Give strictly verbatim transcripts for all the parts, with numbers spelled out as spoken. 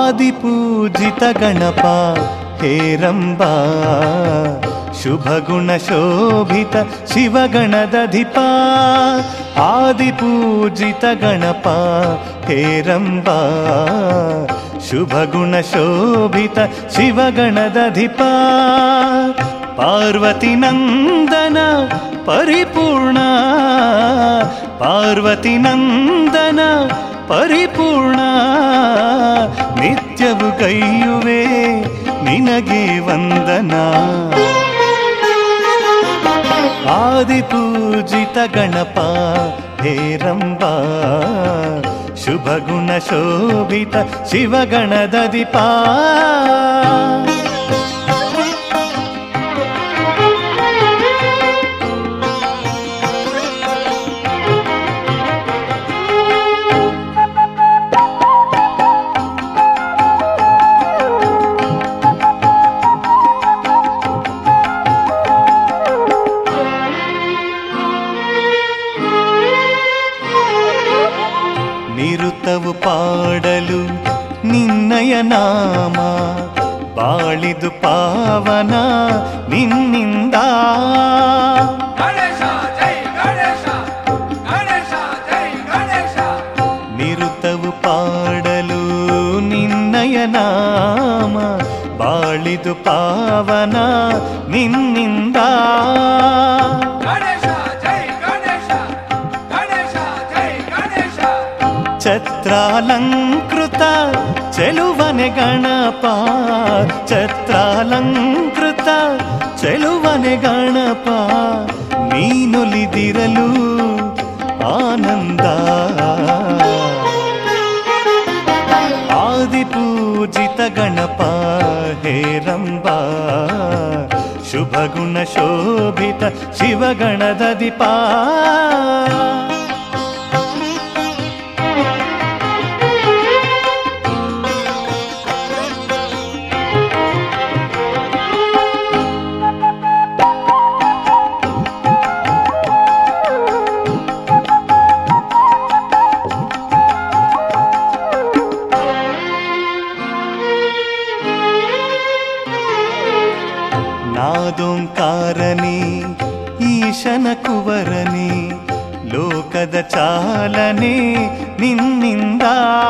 ಆದಿಪೂಜಿತ ಗಣಪ ಹೇರಂಬ ಶುಭಗುಣ ಶೋಭಿತ ಶಿವಗಣದಧಿಪ ಆದಿಪೂಜಿತ ಗಣಪ ಹೇರಂಬ ಶುಭಗುಣ ಶೋಭಿತ ಶಿವಗಣದಧಿಪ ಪಾರ್ವತಿ ನಂದನ ಪರಿಪೂರ್ಣ ಪಾರ್ವತಿ ನಂದನ ಪರಿಪೂರ್ಣ ನಿತ್ಯವು ಕೈಯುವೆ ನಿನಗೆ ವಂದನ ಆದಿಪೂಜಿತ ಗಣಪ ಹೇರಂಬ ಶುಭಗುಣ ಶೋಭಿತ ಶಿವಗಣದಧಿಪ ನಿರುತವು ಪಾಡಲು ನಿನ್ನಯ ನಾಮ ಬಾಳಿದು ಪಾವನ ನಿನ್ನಿಂದ ನಿರುತವು ಪಾಡಲು ನಿನ್ನಯ ನಾಮ ಬಾಳಿದು ಪಾವನ ನಿನ್ನಿಂದ ಛತ್ರಾಲಂಕೃತ ಚೆಲುವನೆ ಗಣಪ ಛತ್ರಾಲಂಕೃತ ಚೆಲುವನೆ ಗಣಪ ನೀನುಲಿದಿರಲು ಆನಂದ ಆದಿಪೂಜಿತ ಗಣಪ ಹೇರಂಬ ಶುಭಗುಣ ಶೋಭಿತ ಶಿವಗಣದಧಿಪ ನಾದೋಂಕಾರನೇ ಈಶನ ಕುವರನೇ ಲೋಕದ ಚಾಲನೆ ನಿನ್ನಿಂದ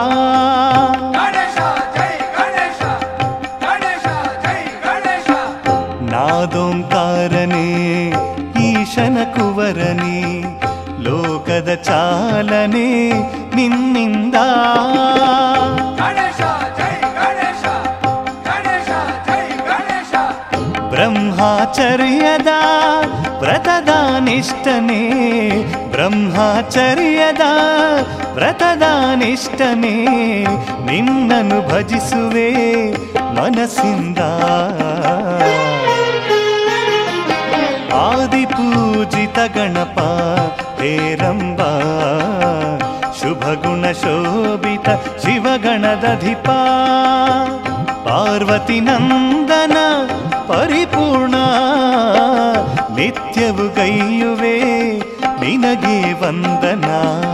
ನಾದೋಂಕಾರನೇ ಈಶನ ಕುವರನೇ ಲೋಕದ ಚಾಲನೆ ನಿನ್ನಿಂದ ಬ್ರಹ್ಮಚರ್ಯದ ವ್ರತದ ನಿಷ್ಠನೆ ಬ್ರಹ್ಮಚರ್ಯದ ವ್ರತದ ನಿಷ್ಠನೆ ನಿನ್ನನ್ನು ಭಜಿಸುವೆ ಮನಸ್ಸಿಂದ ಆದಿಪೂಜಿತ ಗಣಪ ಹೇರಂಬ ಶುಭಗುಣ ಶೋಭಿತ ಶಿವಗಣದಧಿಪ ಪಾರ್ವತಿ ನಂದನ ಪರಿಪೂರ್ಣ ನಿತ್ಯವು ಗೈಯುವೆ ನಿನಗೆ ವಂದನ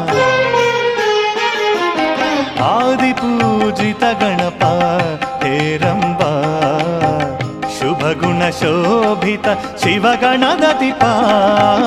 ಆದಿಪೂಜಿತ ಗಣಪ ಹೇರಂಬ ಶುಭಗುಣ ಶೋಭಿತ ಶಿವಗಣದಧಿಪ